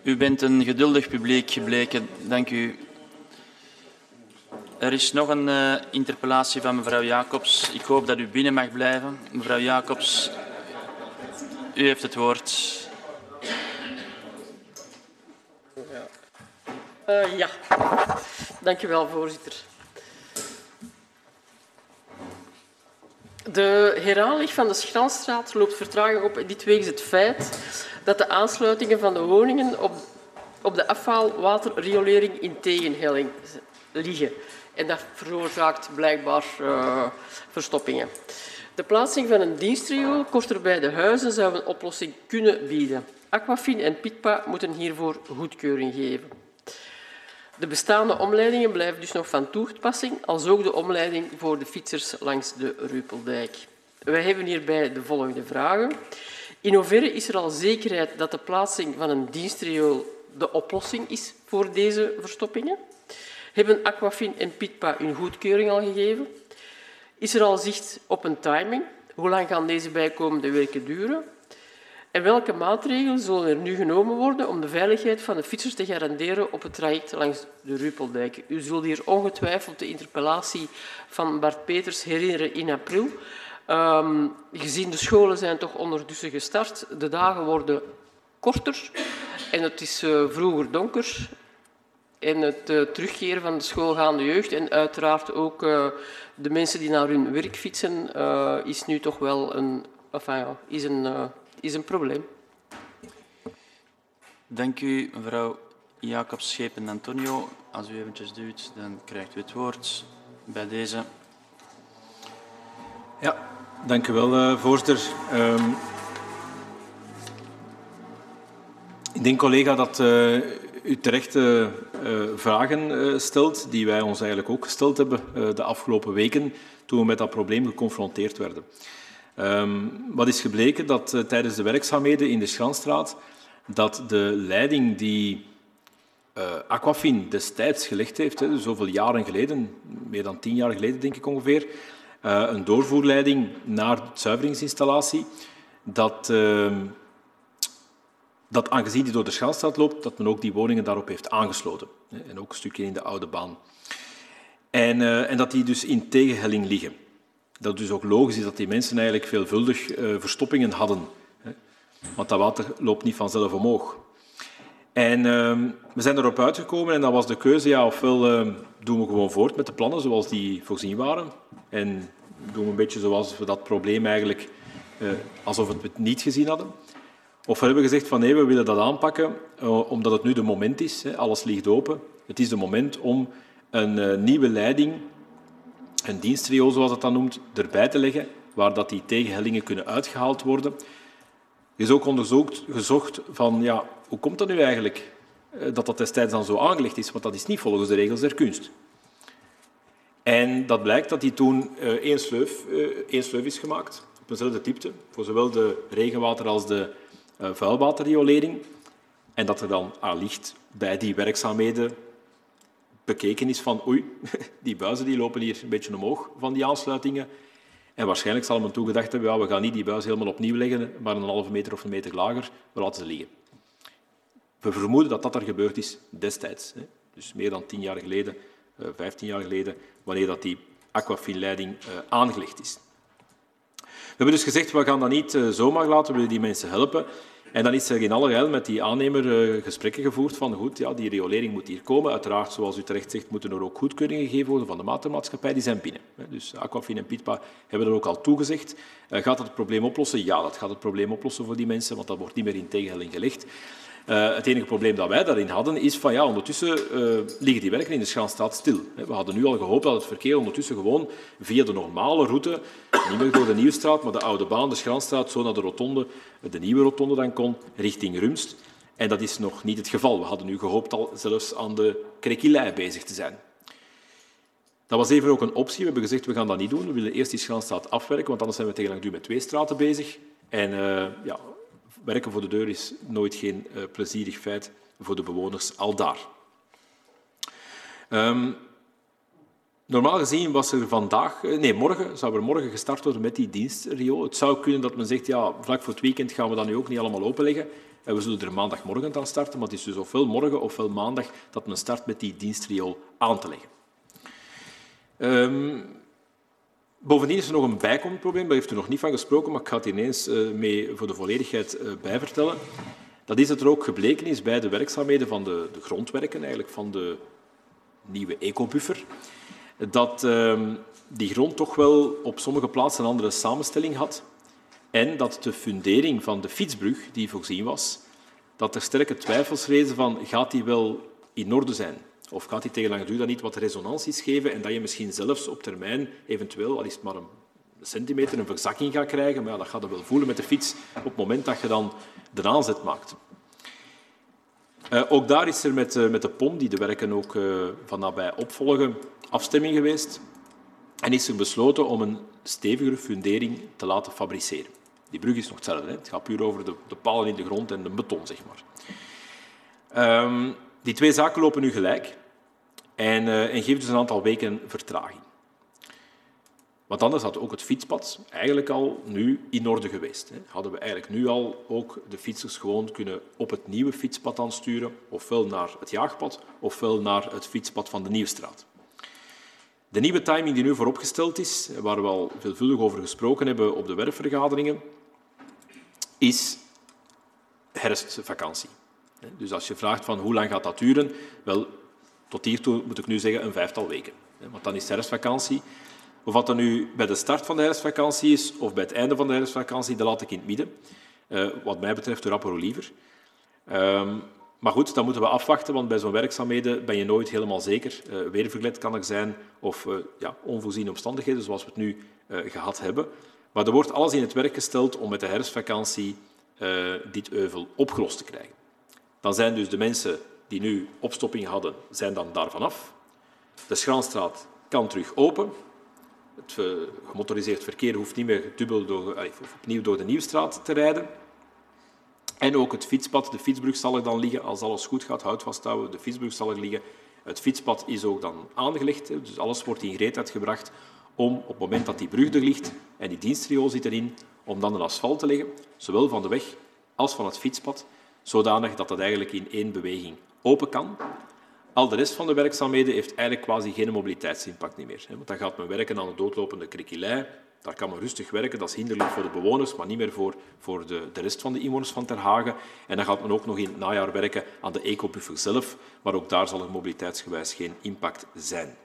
U bent een geduldig publiek gebleken. Dank u. Er is nog een interpellatie van mevrouw Jacobs. Ik hoop dat u binnen mag blijven. Mevrouw Jacobs, u heeft het woord. Ja, dank u wel, voorzitter. De heraanleg van de Schranstraat loopt vertraging op, dit wegens het feit dat de aansluitingen van de woningen op de afvalwaterriolering in tegenhelling liggen. En dat veroorzaakt blijkbaar verstoppingen. De plaatsing van een dienstriool korter bij de huizen zou een oplossing kunnen bieden. Aquafin en Pitpa moeten hiervoor goedkeuring geven. De bestaande omleidingen blijven dus nog van toepassing, als ook de omleiding voor de fietsers langs de Rupeldijk. Wij hebben hierbij de volgende vragen. In hoeverre is er al zekerheid dat de plaatsing van een dienstriool de oplossing is voor deze verstoppingen? Hebben Aquafin en Pitpa hun goedkeuring al gegeven? Is er al zicht op een timing? Hoe lang gaan deze bijkomende werken duren? En welke maatregelen zullen er nu genomen worden om de veiligheid van de fietsers te garanderen op het traject langs de Rupeldijk? U zult hier ongetwijfeld de interpellatie van Bart Peters herinneren in april. Gezien de scholen zijn toch ondertussen gestart. De dagen worden korter en het is vroeger donker. En het terugkeren van de schoolgaande jeugd en uiteraard ook de mensen die naar hun werk fietsen is nu toch wel is een probleem. Dank u, mevrouw Jacobs Schepen-Antonio. Als u eventjes duwt, dan krijgt u het woord bij deze. Ja, dank u wel, voorzitter. Ik denk, collega, dat u terecht vragen stelt, die wij ons eigenlijk ook gesteld hebben de afgelopen weken toen we met dat probleem geconfronteerd werden. Wat is gebleken? Dat tijdens de werkzaamheden in de Schranstraat dat de leiding die Aquafin destijds gelegd heeft, dus zoveel jaren geleden, meer dan 10 jaar geleden denk ik ongeveer, een doorvoerleiding naar de zuiveringsinstallatie, dat aangezien die door de Schranstraat loopt, dat men ook die woningen daarop heeft aangesloten. En ook een stukje in de oude baan. En dat die dus in tegenhelling liggen. Dat het dus ook logisch is dat die mensen eigenlijk veelvuldig verstoppingen hadden. Want dat water loopt niet vanzelf omhoog. En we zijn erop uitgekomen en dat was de keuze, ja, ofwel doen we gewoon voort met de plannen zoals die voorzien waren. En doen we een beetje zoals we dat probleem eigenlijk, alsof we het niet gezien hadden. Of we hebben gezegd van nee, we willen dat aanpakken, omdat het nu de moment is. Alles ligt open. Het is de moment om een nieuwe leiding, een dienstriool zoals het dan noemt, erbij te leggen, waar dat die tegenhellingen kunnen uitgehaald worden. Er is ook gezocht van, ja, hoe komt dat nu eigenlijk dat dat destijds dan zo aangelegd is? Want dat is niet volgens de regels der kunst. En dat blijkt dat die toen één sleuf is gemaakt, op eenzelfde diepte, voor zowel de regenwater als de vuilwaterriolering. En dat er dan allicht bij die werkzaamheden bekeken is van oei, die buizen die lopen hier een beetje omhoog van die aansluitingen. En waarschijnlijk zal men toen gedacht hebben, ja, we gaan niet die buis helemaal opnieuw leggen, maar een halve meter of een meter lager, we laten ze liggen. We vermoeden dat dat er gebeurd is destijds. Dus meer dan 10 jaar geleden, 15 jaar geleden, wanneer dat die Aquafin-leiding aangelegd is. We hebben dus gezegd, we gaan dat niet zomaar laten, we willen die mensen helpen. En dan is er in allerijl met die aannemer gesprekken gevoerd van goed, ja, die riolering moet hier komen. Uiteraard, zoals u terecht zegt, moeten er ook goedkeuringen gegeven worden van de watermaatschappij. Die zijn binnen. Dus Aquafin en Pitpa hebben er ook al toegezegd. Gaat dat het probleem oplossen? Ja, dat gaat het probleem oplossen voor die mensen, want dat wordt niet meer in tegenhelling gelegd. Het enige probleem dat wij daarin hadden is van ja, ondertussen liggen die werken in de Schranstraat stil. We hadden nu al gehoopt dat het verkeer ondertussen gewoon via de normale route, niet meer door de Nieuwstraat, maar de oude baan, de Schranstraat, zo naar de rotonde, de nieuwe rotonde dan kon, richting Rumst. En dat is nog niet het geval. We hadden nu gehoopt al zelfs aan de Krekilei bezig te zijn. Dat was even ook een optie. We hebben gezegd, we gaan dat niet doen. We willen eerst die Schranstraat afwerken, want anders zijn we tegen lang duur met 2 straten bezig. En ja, werken voor de deur is nooit geen plezierig feit voor de bewoners aldaar. Normaal gezien zou er morgen gestart worden met die dienstrio. Het zou kunnen dat men zegt, ja, vlak voor het weekend gaan we dat nu ook niet allemaal openleggen. En we zullen er maandagmorgen aan starten, maar het is dus ofwel morgen ofwel maandag dat men start met die dienstrio aan te leggen. Bovendien is er nog een bijkomend probleem, daar heeft u nog niet van gesproken, maar ik ga het ineens mee voor de volledigheid bijvertellen. Dat is dat er ook gebleken is bij de werkzaamheden van de grondwerken, eigenlijk van de nieuwe ecobuffer, dat die grond toch wel op sommige plaatsen een andere samenstelling had en dat de fundering van de fietsbrug, die voorzien was, dat er sterke twijfels rezen van gaat die wel in orde zijn of gaat die tegen lange duur dan niet wat resonanties geven en dat je misschien zelfs op termijn eventueel, al is het maar een centimeter, een verzakking gaat krijgen, maar ja, dat gaat je wel voelen met de fiets op het moment dat je dan de aanzet maakt. Ook daar is er met de POM, die de werken ook van nabij opvolgen, afstemming geweest en is er besloten om een stevigere fundering te laten fabriceren. Die brug is nog hetzelfde, hè? Het gaat puur over de palen in de grond en de beton, zeg maar. Die twee zaken lopen nu gelijk en geven dus een aantal weken vertraging. Want anders had ook het fietspad eigenlijk al nu in orde geweest. Hadden we eigenlijk nu al ook de fietsers gewoon kunnen op het nieuwe fietspad aansturen, ofwel naar het jaagpad, ofwel naar het fietspad van de Nieuwstraat. De nieuwe timing die nu vooropgesteld is, waar we al veelvuldig over gesproken hebben op de werfvergaderingen, is herfstvakantie. Dus als je vraagt van hoe lang gaat dat duren, wel, tot hiertoe moet ik nu zeggen een 5-tal weken. Want dan is de herfstvakantie. Of wat dat nu bij de start van de herfstvakantie is of bij het einde van de herfstvakantie, dat laat ik in het midden. Wat mij betreft de rapport liever. Maar goed, dat moeten we afwachten, want bij zo'n werkzaamheden ben je nooit helemaal zeker. Weerverglet kan er zijn of onvoorziene omstandigheden, zoals we het nu gehad hebben. Maar er wordt alles in het werk gesteld om met de herfstvakantie dit euvel opgelost te krijgen. Dan zijn dus de mensen die nu opstopping hadden, zijn dan daarvan af. De Schraanstraat kan terug open. Het gemotoriseerd verkeer hoeft niet meer opnieuw door de Nieuwstraat te rijden. En ook het fietspad, de fietsbrug zal er dan liggen, als alles goed gaat, houd vasthouden, de fietsbrug zal er liggen. Het fietspad is ook dan aangelegd, dus alles wordt in gereedheid gebracht om op het moment dat die brug er ligt en die dienstrio zit erin, om dan een asfalt te leggen, zowel van de weg als van het fietspad, zodanig dat dat eigenlijk in één beweging open kan. Al de rest van de werkzaamheden heeft eigenlijk quasi geen mobiliteitsimpact meer. Want dan gaat men werken aan de doodlopende krikkelei. Daar kan men rustig werken, dat is hinderlijk voor de bewoners, maar niet meer voor de rest van de inwoners van Ter Hagen. En dan gaat men ook nog in het najaar werken aan de ecobuffer zelf, maar ook daar zal er mobiliteitsgewijs geen impact zijn.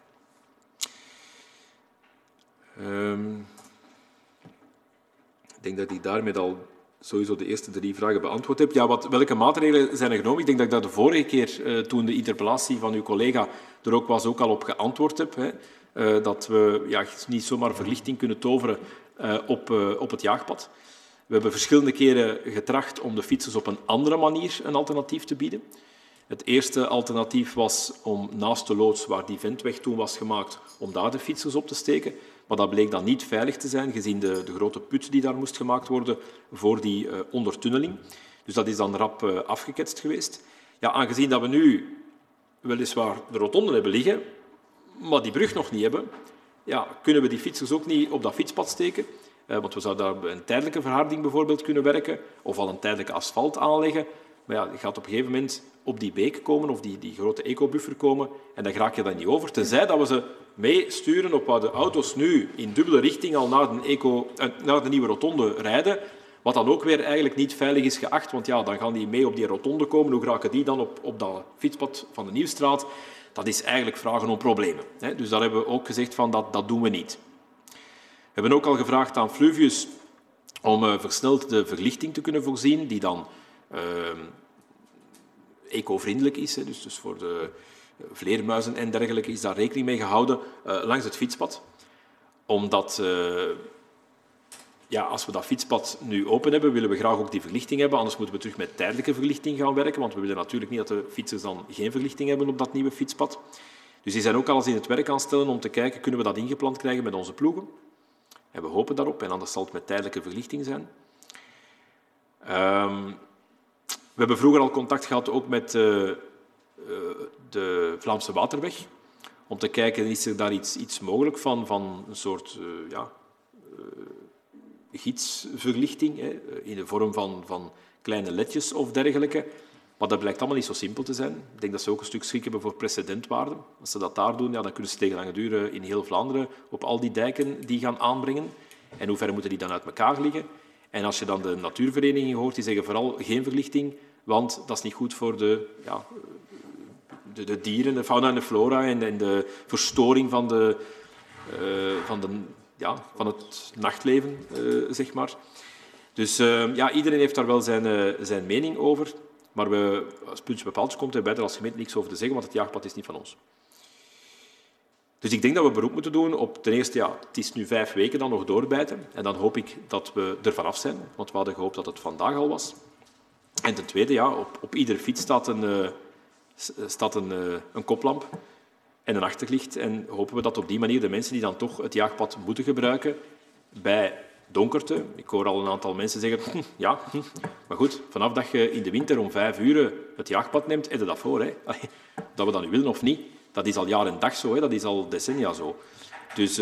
Ik denk dat ik daarmee al sowieso de eerste 3 vragen beantwoord heb. Ja, welke maatregelen zijn er genomen? Ik denk dat ik daar de vorige keer, toen de interpellatie van uw collega er ook was, ook al op geantwoord heb. Dat we niet zomaar verlichting kunnen toveren op het jaagpad. We hebben verschillende keren getracht om de fietsers op een andere manier een alternatief te bieden. Het eerste alternatief was om naast de loods, waar die ventweg toen was gemaakt, om daar de fietsers op te steken. Maar dat bleek dan niet veilig te zijn, gezien de grote put die daar moest gemaakt worden voor die ondertunneling. Dus dat is dan rap afgeketst geweest. Ja, aangezien dat we nu weliswaar de rotonde hebben liggen, maar die brug nog niet hebben, ja, kunnen we die fietsers ook niet op dat fietspad steken. Want we zouden daar een tijdelijke verharding bijvoorbeeld kunnen werken, of al een tijdelijke asfalt aanleggen. Maar ja, je gaat op een gegeven moment op die beek komen, of die grote ecobuffer komen, en dan raak je daar niet over. Tenzij dat we ze meesturen op waar de auto's nu in dubbele richting al naar de nieuwe rotonde rijden, wat dan ook weer eigenlijk niet veilig is geacht, want ja, dan gaan die mee op die rotonde komen. Hoe raken die dan op dat fietspad van de Nieuwstraat? Dat is eigenlijk vragen om problemen. Dus daar hebben we ook gezegd van dat doen we niet. We hebben ook al gevraagd aan Fluvius om versneld de verlichting te kunnen voorzien, die dan eco-vriendelijk is. Dus voor de vleermuizen en dergelijke is daar rekening mee gehouden langs het fietspad. Omdat als we dat fietspad nu open hebben, willen we graag ook die verlichting hebben. Anders moeten we terug met tijdelijke verlichting gaan werken, want we willen natuurlijk niet dat de fietsers dan geen verlichting hebben op dat nieuwe fietspad. Dus die zijn ook al eens in het werk aan het stellen om te kijken, kunnen we dat ingepland krijgen met onze ploegen? En we hopen daarop, en anders zal het met tijdelijke verlichting zijn. We hebben vroeger al contact gehad ook met de Vlaamse Waterweg, om te kijken, is er daar iets mogelijk van een soort gidsverlichting, in de vorm van kleine ledjes of dergelijke. Maar dat blijkt allemaal niet zo simpel te zijn. Ik denk dat ze ook een stuk schrik hebben voor precedentwaarde. Als ze dat daar doen, dan kunnen ze tegen lange duur in heel Vlaanderen op al die dijken die gaan aanbrengen. En hoe ver moeten die dan uit elkaar liggen? En als je dan de natuurvereniging hoort, die zeggen vooral geen verlichting, want dat is niet goed voor de dieren, de fauna en de flora en de verstoring van het nachtleven, zeg maar. Dus iedereen heeft daar wel zijn mening over. Maar als puntje bij paaltje komt, hebben wij er als gemeente niks over te zeggen, want het jaagpad is niet van ons. Dus ik denk dat we beroep moeten doen op ten eerste, het is nu 5 weken dan nog doorbijten. En dan hoop ik dat we er vanaf zijn, want we hadden gehoopt dat het vandaag al was. En ten tweede, op iedere fiets staat een koplamp en een achterlicht. En hopen we dat op die manier de mensen die dan toch het jaagpad moeten gebruiken, bij donkerte, ik hoor al een aantal mensen zeggen, maar goed, vanaf dat je in de winter om 5 uur het jaagpad neemt, heb je dat voor. Hè? Dat we dat nu willen of niet, dat is al jaar en dag zo, hè? Dat is al decennia zo. Dus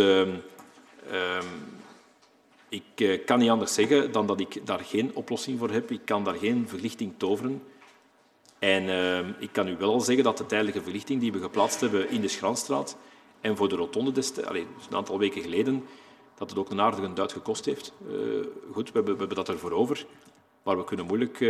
ik kan niet anders zeggen dan dat ik daar geen oplossing voor heb. Ik kan daar geen verlichting toveren. En ik kan u wel al zeggen dat de tijdelijke verlichting die we geplaatst hebben in de Schranstraat en voor de rotonde dus een aantal weken geleden, dat het ook een aardige duit gekost heeft. Goed, we hebben dat ervoor over. Maar we kunnen moeilijk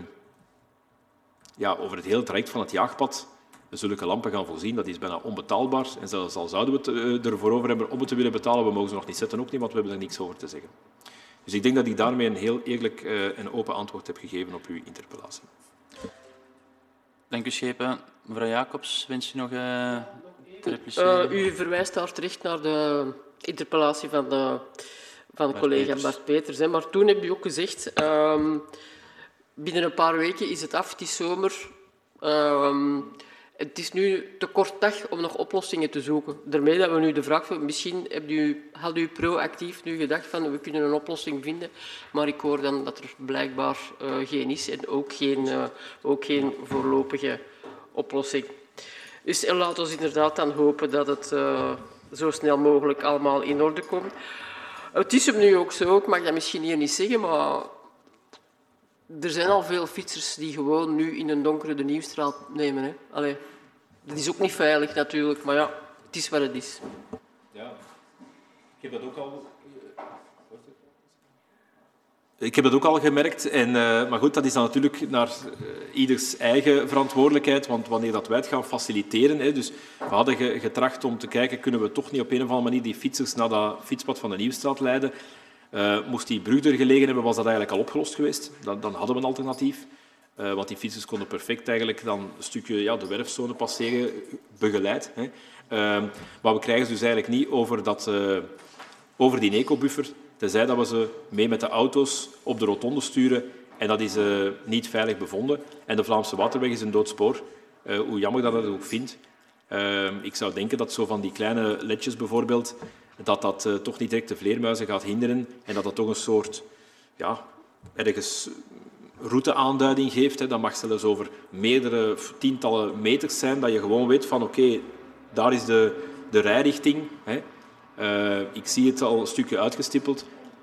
over het hele traject van het jaagpad zulke lampen gaan voorzien. Dat is bijna onbetaalbaar. En zelfs al zouden we het ervoor over hebben om het te willen betalen, we mogen ze nog niet zetten, ook niet, want we hebben er niks over te zeggen. Dus ik denk dat ik daarmee een heel eerlijk en open antwoord heb gegeven op uw interpellatie. Dank u, Schepen. Mevrouw Jacobs, wens u nog te repliceren? U verwijst daar terecht naar de interpellatie van collega Bart Peters. Maar toen heb u ook gezegd, binnen een paar weken is het af, het is zomer. Het is nu te kort dag om nog oplossingen te zoeken. Daarmee dat we nu de vraag hebben, misschien had u proactief nu gedacht van we kunnen een oplossing vinden, maar ik hoor dan dat er blijkbaar geen is en ook geen voorlopige oplossing. Dus laten we inderdaad dan hopen dat het zo snel mogelijk allemaal in orde komt. Het is hem nu ook zo, ik mag dat misschien hier niet zeggen, maar er zijn al veel fietsers die gewoon nu in een donkere de Nieuwstraat nemen. Hè. Allee, dat is ook niet veilig natuurlijk, maar ja, het is wat het is. Ja, ik heb dat ook al gemerkt. Maar goed, dat is dan natuurlijk naar ieders eigen verantwoordelijkheid. Want wanneer dat wij het gaan faciliteren... Dus we hadden getracht om te kijken, kunnen we toch niet op een of andere manier die fietsers naar dat fietspad van de Nieuwstraat leiden. Moest die brug er gelegen hebben, was dat eigenlijk al opgelost geweest. Dan hadden we een alternatief. Want die fietsers konden perfect eigenlijk dan een stukje de werfzone passeren, begeleid. Hè. Maar we krijgen ze dus eigenlijk niet over die ecobuffer, tenzij dat we ze mee met de auto's op de rotonde sturen. En dat is niet veilig bevonden. En de Vlaamse Waterweg is een dood spoor, hoe jammer dat ook vindt. Ik zou denken dat zo van die kleine ledjes bijvoorbeeld, dat toch niet direct de vleermuizen gaat hinderen en dat dat toch een soort ergens routeaanduiding geeft. Hè. Dat mag zelfs over meerdere tientallen meters zijn, dat je gewoon weet van oké, daar is de rijrichting. Hè. Ik zie het al een stukje uitgestippeld.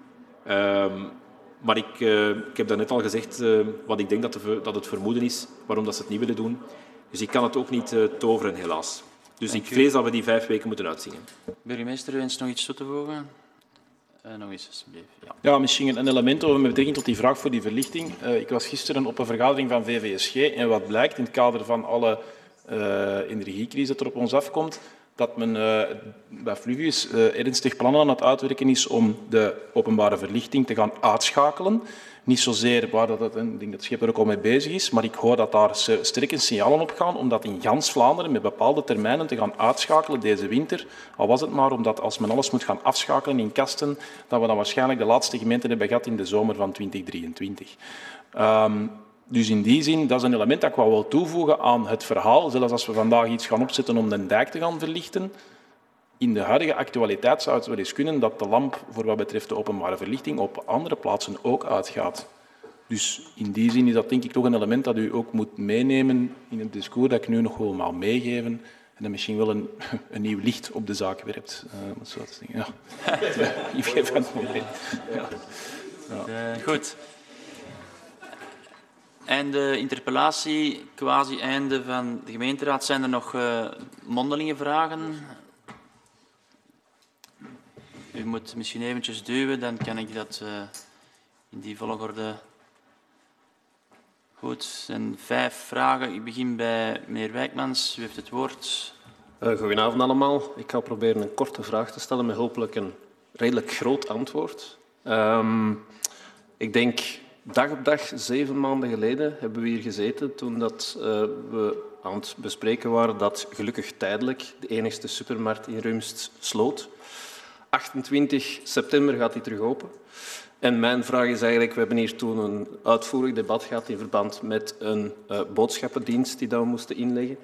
Maar ik heb daarnet al gezegd wat ik denk dat het vermoeden is, waarom dat ze het niet willen doen. Dus ik kan het ook niet toveren, helaas. Dus ik vrees dat we die 5 weken moeten uitzingen. Burgemeester, u wenst nog iets toe te voegen? Nog eens, alsjeblieft. Ja, misschien een element over met betrekking tot die vraag voor die verlichting. Ik was gisteren op een vergadering van VVSG en wat blijkt in het kader van alle energiecrisis dat er op ons afkomt, dat men bij Fluvius ernstig plannen aan het uitwerken is om de openbare verlichting te gaan uitschakelen. Niet zozeer waar ik denk dat Schep er ook al mee bezig is, maar ik hoor dat daar sterke signalen op gaan om dat in gans Vlaanderen met bepaalde termijnen te gaan uitschakelen deze winter. Al was het maar omdat als men alles moet gaan afschakelen in kasten, dat we dan waarschijnlijk de laatste gemeenten hebben gehad in de zomer van 2023. Dus in die zin, dat is een element dat ik wel wil toevoegen aan het verhaal. Zelfs als we vandaag iets gaan opzetten om de dijk te gaan verlichten, in de huidige actualiteit zou het wel eens kunnen dat de lamp voor wat betreft de openbare verlichting op andere plaatsen ook uitgaat. Dus in die zin is dat denk ik toch een element dat u ook moet meenemen in het discours dat ik nu nog wil maar meegeven. En dan misschien wel een nieuw licht op de zaak werpt. Om het zo te zeggen. Ja. Goed. Einde interpellatie, quasi einde van de gemeenteraad. Zijn er nog mondelinge vragen? U moet misschien eventjes duwen, dan kan ik dat in die volgorde. Goed, er zijn 5 vragen. Ik begin bij meneer Wijkmans. U heeft het woord. Goedenavond allemaal. Ik ga proberen een korte vraag te stellen met hopelijk een redelijk groot antwoord. Ik denk dag op dag, 7 maanden geleden, hebben we hier gezeten toen we aan het bespreken waren dat gelukkig tijdelijk de enigste supermarkt in Rumst sloot. 28 september gaat die terug open. En mijn vraag is eigenlijk, we hebben hier toen een uitvoerig debat gehad in verband met een boodschappendienst die we moesten inleggen.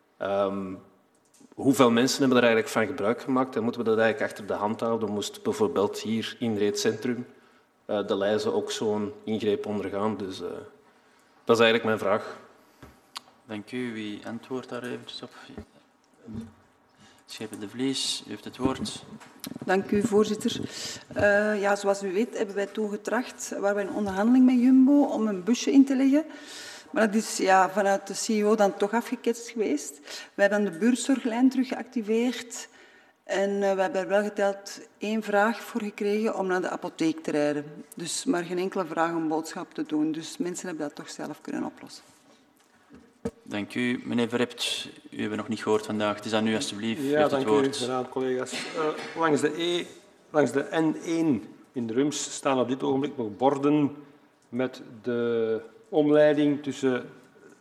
Hoeveel mensen hebben er eigenlijk van gebruik gemaakt en moeten we dat eigenlijk achter de hand houden? Moest bijvoorbeeld hier in het centrum de Leize ook zo'n ingreep ondergaan? Dus dat is eigenlijk mijn vraag. Dank u. Wie antwoordt daar eventjes op? Schepen de Vlies, u heeft het woord. Dank u, voorzitter. Zoals u weet hebben wij toen getracht, waren we in onderhandeling met Jumbo om een busje in te leggen. Maar dat is vanuit de CEO dan toch afgeketst geweest. We hebben de buurtzorglijn terug geactiveerd en we hebben er wel geteld 1 vraag voor gekregen om naar de apotheek te rijden. Dus maar geen enkele vraag om boodschap te doen. Dus mensen hebben dat toch zelf kunnen oplossen. Dank u. Meneer Verhept, u hebben we nog niet gehoord vandaag. Het is aan u, alstublieft. Ja, dank u, beraad collega's. Langs de N1 in de Rums staan op dit ogenblik nog borden met de omleiding tussen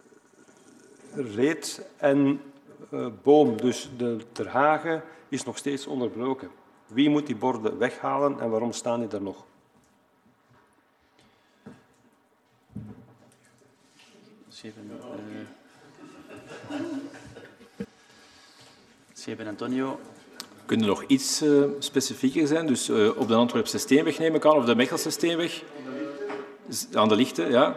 Reet en Boom. Dus de Ter Hagen is nog steeds onderbroken. Wie moet die borden weghalen en waarom staan die er nog? Schepen Antonio. Kunnen nog iets specifieker zijn? Dus op de Antwerpse Steenweg neem ik aan, of de Mechelse Steenweg? Aan de lichte, ja.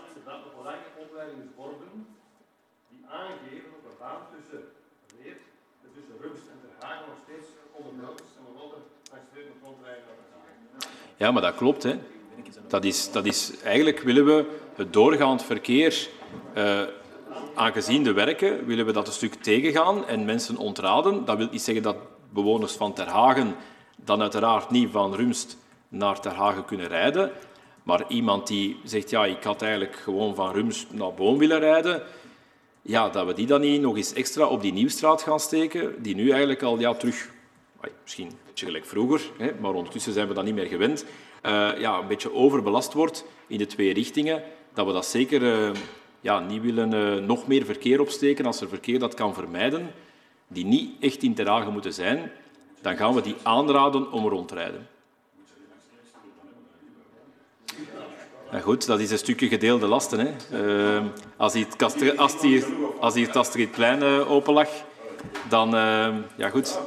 Ja, maar dat klopt. Hè. Dat is, eigenlijk willen we het doorgaand verkeer, aangezien de werken, willen we dat een stuk tegengaan en mensen ontraden. Dat wil niet zeggen dat bewoners van Ter Hagen dan uiteraard niet van Rumst naar Ter Hagen kunnen rijden. Maar iemand die zegt, ja, ik had eigenlijk gewoon van Rumst naar Boom willen rijden, ja, dat we die dan niet nog eens extra op die Nieuwstraat gaan steken, die nu eigenlijk al terug, misschien een beetje gelijk vroeger, hè, maar ondertussen zijn we dat niet meer gewend, een beetje overbelast wordt in de 2 richtingen, dat we dat zeker niet willen nog meer verkeer opsteken. Als er verkeer dat kan vermijden, die niet echt in Ter Hagen moeten zijn, dan gaan we die aanraden om rondrijden. Ja, goed, dat is een stukje gedeelde lasten. Hè. Als hier het Astridplein open lag, dan... goed.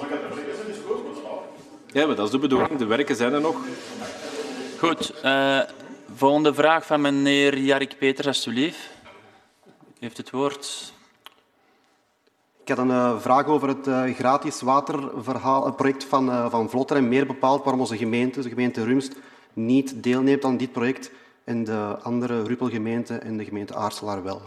Ja, maar dat is de bedoeling. De werken zijn er nog. Goed. Volgende vraag van meneer Jarrik Peters, alstublieft. U heeft het woord. Ik had een vraag over het gratis waterverhaal, het project van Vlotter en Meer bepaald, waarom onze gemeente, de gemeente Rumst, niet deelneemt aan dit project en de andere Ruppelgemeente en de gemeente Aarselaar wel.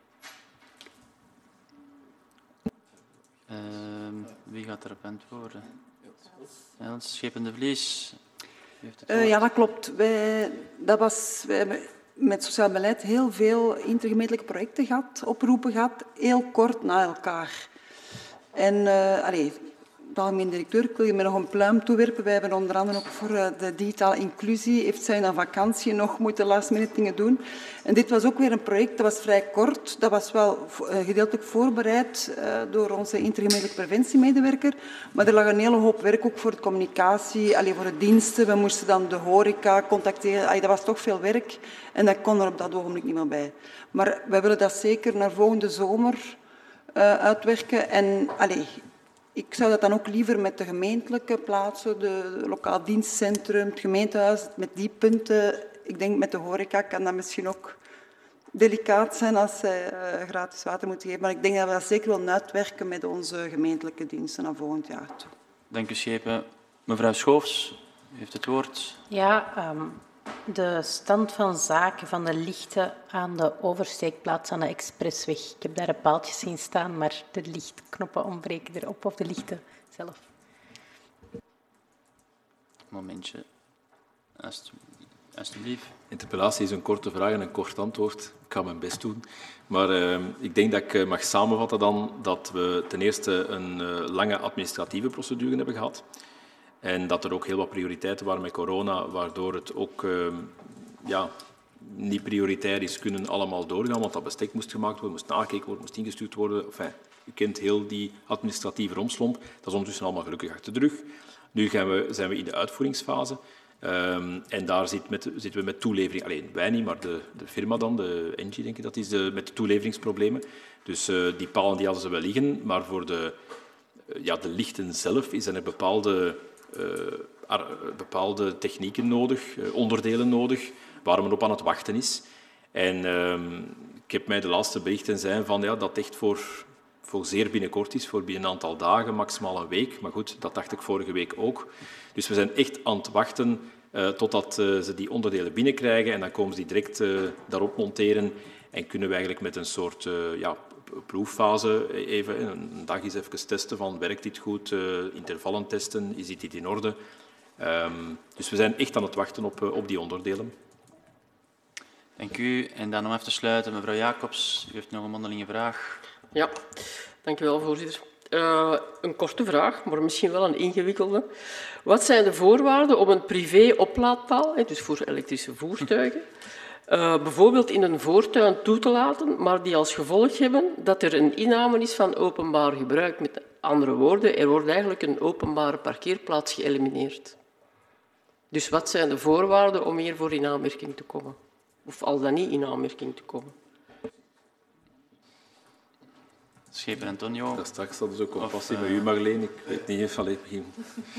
Wie gaat erop antwoorden? Schepen de Vlies. Ja, dat klopt. Wij hebben met sociaal beleid heel veel intergemeentelijke projecten gehad, oproepen gehad, heel kort na elkaar. En de algemeen directeur, ik wil je me nog een pluim toewerpen. Wij hebben onder andere ook voor de digitale inclusie, heeft zij na vakantie nog moeten last-minute dingen doen. En dit was ook weer een project, dat was vrij kort. Dat was wel gedeeltelijk voorbereid door onze intergemeentelijke preventiemedewerker. Maar er lag een hele hoop werk ook voor de communicatie, voor de diensten. We moesten dan de horeca contacteren. Dat was toch veel werk en dat kon er op dat ogenblik niet meer bij. Maar wij willen dat zeker naar volgende zomer uitwerken. En ik zou dat dan ook liever met de gemeentelijke plaatsen, de lokaal dienstcentrum, het gemeentehuis, met die punten. Ik denk met de horeca kan dat misschien ook delicaat zijn als zij gratis water moeten geven. Maar ik denk dat we dat zeker willen uitwerken met onze gemeentelijke diensten naar volgend jaar toe. Dank u, Schepen. Mevrouw Schoofs, u heeft het woord. Ja, de stand van zaken van de lichten aan de oversteekplaats aan de Expressweg. Ik heb daar een paaltje zien staan, maar de lichtknoppen ontbreken erop, of de lichten zelf. Momentje. Alsjeblieft. Interpellatie is een korte vraag en een kort antwoord. Ik ga mijn best doen. Maar ik denk dat ik mag samenvatten dan dat we ten eerste een lange administratieve procedure hebben gehad. En dat er ook heel wat prioriteiten waren met corona, waardoor het ook niet prioritair is kunnen allemaal doorgaan, want dat bestek moest gemaakt worden, moest nagekeken worden, moest ingestuurd worden. Enfin, u kent heel die administratieve romslomp. Dat is ondertussen allemaal gelukkig achter de rug. Nu zijn we in de uitvoeringsfase. En daar zitten we met toelevering. Alleen wij niet, maar de firma dan, de Engie, denk ik dat is, met de toeleveringsproblemen. Dus die palen die hadden ze wel liggen, maar voor de lichten zelf zijn er bepaalde technieken nodig, onderdelen nodig, waar men op aan het wachten is. En ik heb mij de laatste berichten zijn van dat echt voor zeer binnenkort is, voor binnen een aantal dagen, maximaal een week. Maar goed, dat dacht ik vorige week ook. Dus we zijn echt aan het wachten totdat ze die onderdelen binnenkrijgen en dan komen ze die direct daarop monteren en kunnen we eigenlijk met een soort proeffase even een dag eens even testen van werkt dit goed, intervallen testen, is dit in orde. Dus we zijn echt aan het wachten op die onderdelen. Dank u. En dan om even te sluiten, mevrouw Jacobs, u heeft nog een mondelinge vraag. Ja, dank u wel, voorzitter. Een korte vraag, maar misschien wel een ingewikkelde. Wat zijn de voorwaarden om een privé-oplaadpaal, dus voor elektrische voertuigen, bijvoorbeeld in een voortuin toe te laten, maar die als gevolg hebben dat er een inname is van openbaar gebruik? Met andere woorden, er wordt eigenlijk een openbare parkeerplaats geëlimineerd. Dus wat zijn de voorwaarden om hiervoor in aanmerking te komen? Of al dan niet in aanmerking te komen? Schepen Antonio. Daar straks hadden ze ook compassie met u, Marleen. Ik weet niet even alleen begin.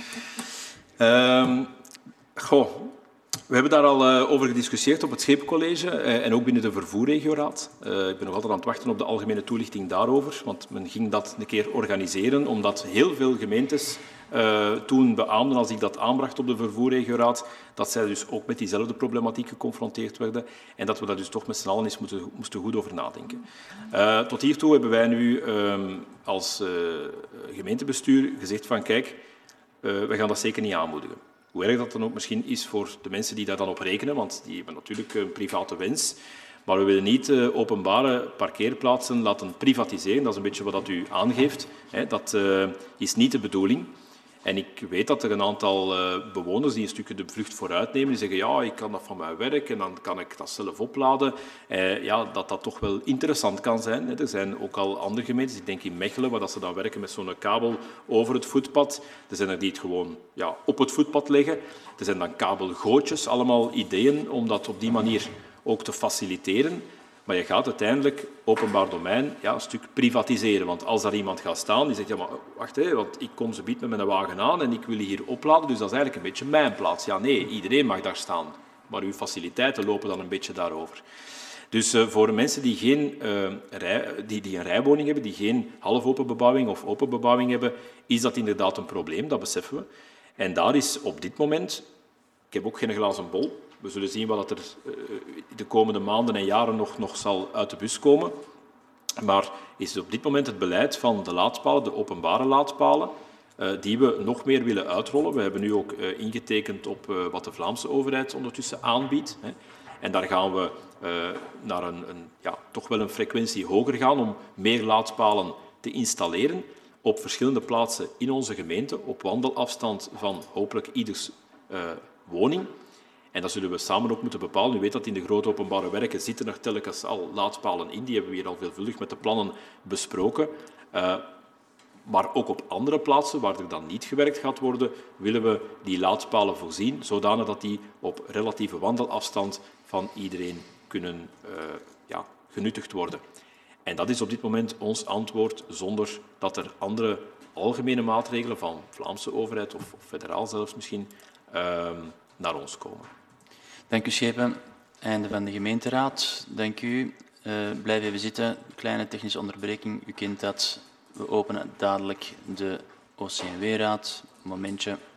We hebben daar al over gediscussieerd op het Schepencollege en ook binnen de vervoerregioraad. Ik ben nog altijd aan het wachten op de algemene toelichting daarover, want men ging dat een keer organiseren, omdat heel veel gemeentes toen beaamden, als ik dat aanbracht op de vervoerregioraad, dat zij dus ook met diezelfde problematiek geconfronteerd werden en dat we daar dus toch met z'n allen eens moesten goed over nadenken. Tot hiertoe hebben wij nu als gemeentebestuur gezegd van kijk, we gaan dat zeker niet aanmoedigen. Hoe erg dat dan ook misschien is voor de mensen die daar dan op rekenen, want die hebben natuurlijk een private wens. Maar we willen niet openbare parkeerplaatsen laten privatiseren. Dat is een beetje wat u aangeeft. Dat is niet de bedoeling. En ik weet dat er een aantal bewoners die een stukje de vlucht vooruit nemen, die zeggen ja, ik kan dat van mijn werk en dan kan ik dat zelf opladen. Dat toch wel interessant kan zijn. Er zijn ook al andere gemeentes, ik denk in Mechelen, waar ze dan werken met zo'n kabel over het voetpad. Er zijn er die het gewoon op het voetpad leggen. Er zijn dan kabelgootjes, allemaal ideeën om dat op die manier ook te faciliteren. Maar je gaat uiteindelijk openbaar domein een stuk privatiseren. Want als daar iemand gaat staan die zegt, ja maar wacht, want ik kom zo met mijn wagen aan en ik wil hier opladen, dus dat is eigenlijk een beetje mijn plaats. Ja nee, iedereen mag daar staan. Maar uw faciliteiten lopen dan een beetje daarover. Dus voor mensen die een rijwoning hebben, die geen halfopen bebouwing of open bebouwing hebben, is dat inderdaad een probleem, dat beseffen we. En daar is op dit moment, ik heb ook geen glazen bol, we zullen zien wat er de komende maanden en jaren nog zal uit de bus komen. Maar is op dit moment het beleid van de laadpalen, de openbare laadpalen, die we nog meer willen uitrollen. We hebben nu ook ingetekend op wat de Vlaamse overheid ondertussen aanbiedt. En daar gaan we naar toch wel een frequentie hoger gaan om meer laadpalen te installeren op verschillende plaatsen in onze gemeente, op wandelafstand van hopelijk ieders woning. En dat zullen we samen ook moeten bepalen. U weet dat in de grote openbare werken zitten er telkens al laadpalen in. Die hebben we hier al veelvuldig met de plannen besproken. Maar ook op andere plaatsen waar er dan niet gewerkt gaat worden, willen we die laadpalen voorzien, zodanig dat die op relatieve wandelafstand van iedereen kunnen genuttigd worden. En dat is op dit moment ons antwoord, zonder dat er andere algemene maatregelen van Vlaamse overheid of federaal zelfs misschien naar ons komen. Dank u, Schepen. Einde van de gemeenteraad. Dank u. Blijf even zitten. Kleine technische onderbreking. U kent dat. We openen dadelijk de OCMW-raad. Momentje.